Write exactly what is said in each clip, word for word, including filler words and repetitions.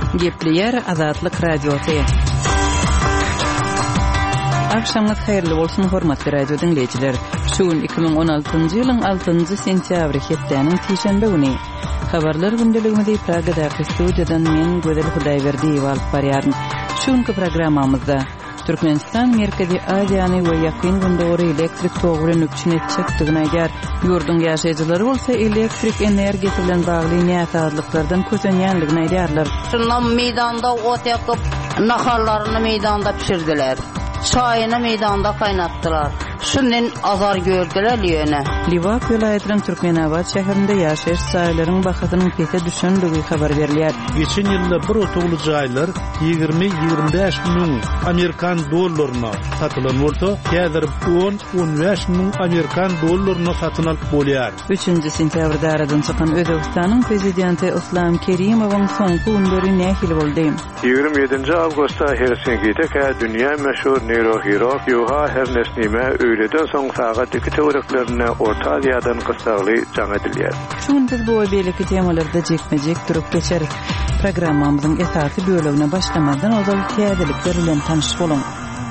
Gepleyer Azatlyk Radiosu. Akşamınız hayırlı bolsun hormatly radio dinleyijiler. Şuun iki bin on altıncı ýylyň altynjy sentýabry hepdeniň tişenbe güni. Habarlar gündeliginde Pragada studiýadan men Gödel Hudaýberdi alyp barýaryn. Şuňky programmamyzda Türkmenistan Merkezi Aziýany we ýakyn gündäwri elektrik togry nükçün etjekdigini aýdar. Ýurdun ýaşaýjylary bolsa elektrik energiýasi bilen bagly näçadlyklardan közenýänligini aýdarlar. Şundan meýdanda ot ýakyp, naharlaryny meýdanda pişirdiler. Çayını meydanda kaynattılar. Şundan azar gördüler ýöne. Liwak vilayatynyň Türkmenabad şäherinde ýaşaýyş saýlarynyň bahasynyň pete düşendigi habar berilýär. Geçen ýylda bir otogly jaýlar ýygrimi ýygrimi beş ming Amerikan dollaryna satylan bolsa, häzir on on beş ming Amerikan dollaryna satyn alyp bolýar. üçünji sentýabrda aradan çykan Özbekistanyň prezidenti Islom Kerimowyň soňky günleri nähili boldy? ýygrimi ýedinji awgustda Helsinki'de dünýä meşhur neurohirurg Yuha Hernestime öýleden soň sagat iki töwereklerine Orta Aziýadan gysgaly jaň edilýär. Şuň biz bu beýleki temalarda jekmejek durup geçeriz. Programmamyzyň esasy bölümine başlamadan ozal täzelikler bilen tanyş bolun.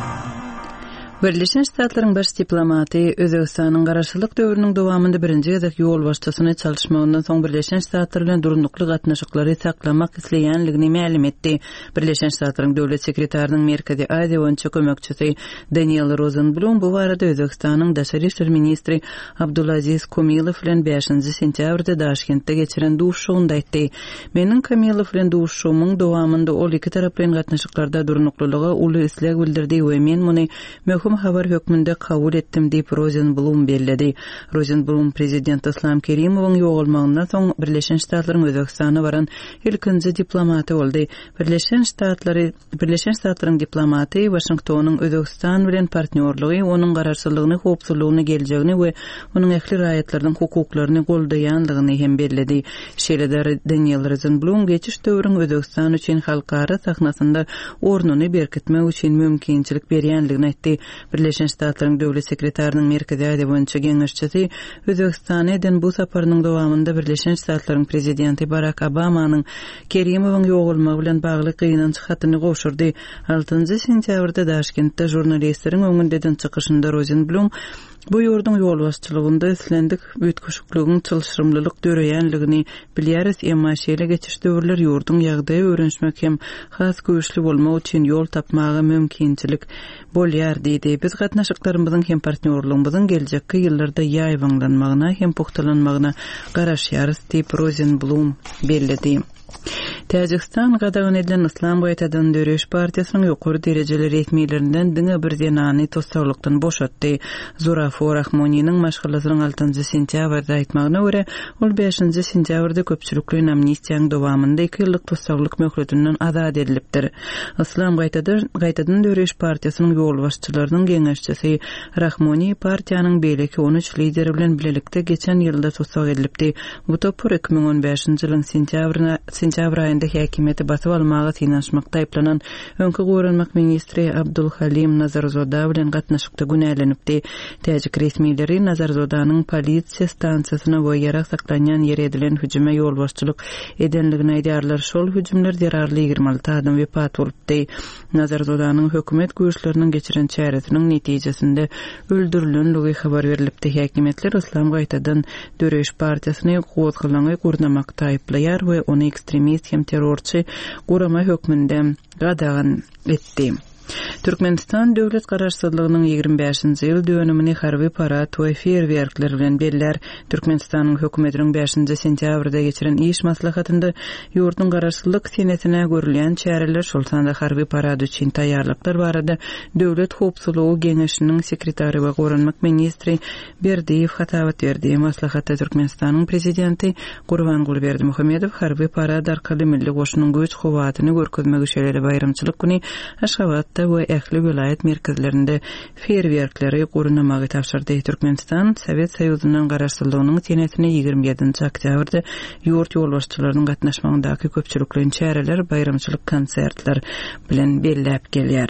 Birleşen Ştatlaryň baş diplomaty Özbekistanyň garaşsylyk döwrüniň dowamynda birinji gezek ýol başçysyny çalyşmagyndan soň Birleşen Ştatlar bilen durunlukly gatnaşyklary saklamak isleýänligini ma'lum etdi. Birleşen Ştatlaryň döwlet sekretarynyn Merkezi Aziýa boýunça kömekçisi Daniel Rosenblum bu barada Özbekistanyň daşary işler ministri Abdulaziz Komilov bilen beşinji sentýabrda Daşkentde geçiren duşugynda aýtdy. Meniň Komilov bilen duşugymyň dowamynda ol iki tarap bilen gatnaşyklarda durunluklylyga uly isleg bildirdi we men muny habar hökmünde kabul etdim diýip Rosenblum bellädi. Rosenblum prezident Islom Kerimowyň ýogalmagyndan soň Birleşen Ştatlaryň Özbekistana baran ilkinji diplomaty boldy. Birleşen Ştatlary Birleşen Ştatlaryň diplomaty Washingtonyň Özbekistan bilen partnerligi onuň garaşsylygyny, howpsuzlygyny, geljegini we onuň ähli raýatlarynyň hukuklaryny goldaýanlygyny hem bellädi. Şeýle Daniel Rosenblum geçiş döwrüň Özbekistan üçin halkara sahnasynda ornuny berkitmek üçin mümkinçilik berýänligini aýtdy. Birleşen Ştatlaryň döwlet sekretarynyn Merkezi Aziýa boýunça geňeşçisi Özbekistana eden bu saparynyň dowamynda Birleşen Ştatlaryň prezidenti Barack Obamanyň Kerimowyň ýogalmagy bilen bagly gynanç hatyny goşurdy. altynjy sentýabrda Daşkentde jurnalistleriň öňünden çykyşynda Rosenblum bu ýurdun ýol başçylygynda islendik büýtgüşlügiň çylşyrymlylyk döreýänligini bilýäris, emma şeýle geçiş döwürler ýurdun ýagdaýy öwrenşmek hem has güýçli bolmak üçin ýol tapmagy mümkinçilik bolýar diýdi. Biz gatnaşyklarymyzyň hem partnerligimizin geljekki ýyllarda ýaýwanlanmagyna hem puhtalanmagyna garaşýarys diýip Rosenblum bellädi. Täjikistan gadagan edilen Islam Gaýtadan Döreş partiýasynyň ýokary derejeli resmiýetlerinden diňe bir zenany tossaglykdan boşatdy. Zurafor Rahmonynyň maşgalasynyň altynjy sentýabrda aýtmagyna görä, ol beşinji sentýabrda köpçülikli amnistiýaň dowamynda iki ýyllyk tossaglyk möhletinden azad edilipdir. Islam Gaýtadan Gaýtadan Döreş partiýasynyň ýol başçylarynyň geňeşçisi Rahmony partiýanyň beýleki on üç lideri bilen bilelikde geçen ýylda tossag edilipdi. Bu topur iki bin on beşinji ýylyň sentýabrynda sentýabr aýynda häkimeti basyp almagy synanmakda aýplanan öňkü goranmak ministri Abdulhalim Nazarzoda bilen gatnaşykda günälenipdi. Täjik resmiýetleri Nazarzodanyň polisiýa stansiýasyna we ýarak saklanýan ýere edilen hüjüme ýol başçylyk edenligini aýdarlar. Şol hüjümler zerarly ýygrimi alty adam wepat bolupdy. Nazarzodanyň hökümet güýçleriniň geçiren çäresiniň netijesinde öldürilenligi habar berilipdi. Häkimetler Islam Gaýtadan Döreş partiýasyny gozgulany gurnamakda aýplaýar we ony ekstremist hem terrorçy gurama hökmünde gadagan etdi. Türkmenistan döwlet garaşsyzlygynyň ýygrimi beşinji ýyl dönümini harby parat we feýerwerkler bilen beller. Türkmenistanyň hökümetiniň beşinji sentýabrda geçiren iş maslahatynda ýurdun garaşsyzlyk senetine görülen çäreler şol sanda harby parad üçin taýýarlyklar barada döwlet howpsuzlygy geňeşiniň sekretary we goranmak ministri Berdiýew hatabat berdi. Maslahatda Türkmenistanyň prezidenti Gurbanguly Berdimuhammedow harby parad arkaly milli goşunyň güýç howatyny görkezmek üçin baýramçylyk güni Aşgabatda we ähli vilayet merkezlerinde feýerwerkleri gurunamagy tapşyrdy. Türkmenistan Sowet Soýuzynyň garaşsyzlygynyň senetine ýygrimi ýedinji oktýabrda ýurt ýol başçylarynyň gatnaşmagyndaky köpçülikli çäreler, baýramçylyk konsertler bilen belläp gelýär.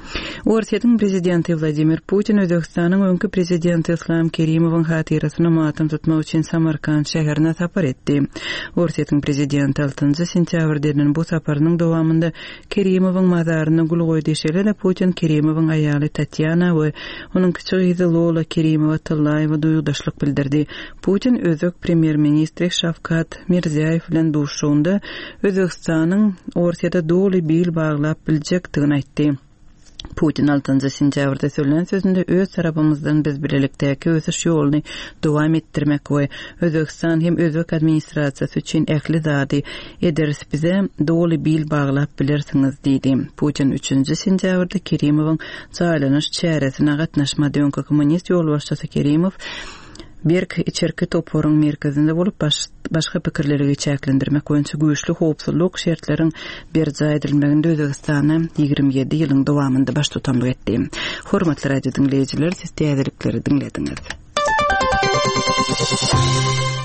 Ortiýanyň prezidenti Vladimir Putin Özbekistanyň öňkü prezidenti Islom Kerimowyň hatyrasyny matam tutmak üçin Samarkand şäherine tapar etdi. Ortiýanyň prezidenti altynjy sentýabrda bu saparynyň dowamynda Kerimowyň mazaryna gul goýdy. Şeýle Putin Kerimowyň aýaly Tatyana we onuň kiçigi ýygy Lola Kerimowa Tallaýewa duýdaşlyk bildirdi. Putin özök premier-ministri Şavkat Mirziýew bilen duşuşunda Özbekistanyň ortada doly bil baglap biljekdigini aýtdy. Putin altynjy sentýabrda söýlen sözünde öz tarapymyzdan biz birlikdäki ösüş ýoluny dowam etdirmek we Özbegistan hem özbek administrasiýasy üçin ähli zady ederiz bize doly bil baglap bilersiňiz diýdi. Putin üçünji sentýabrda Kerimowyň saýlanyş çäresine gatnaşmady öňkü kommunist ýolbaşçysy Kerimow Berk içerki toporun merkezinde bolup baş, başka pikirleri çäklendirmek boýunça güýçli howpsuzlyk şertleriniň berja edilmeginde Özbegistany ýygrimi ýedi ýylyň dowamynda baş tutanlyk etdi. Hormatly radio dinleýijiler, siz täzelikleri dinlediňiz.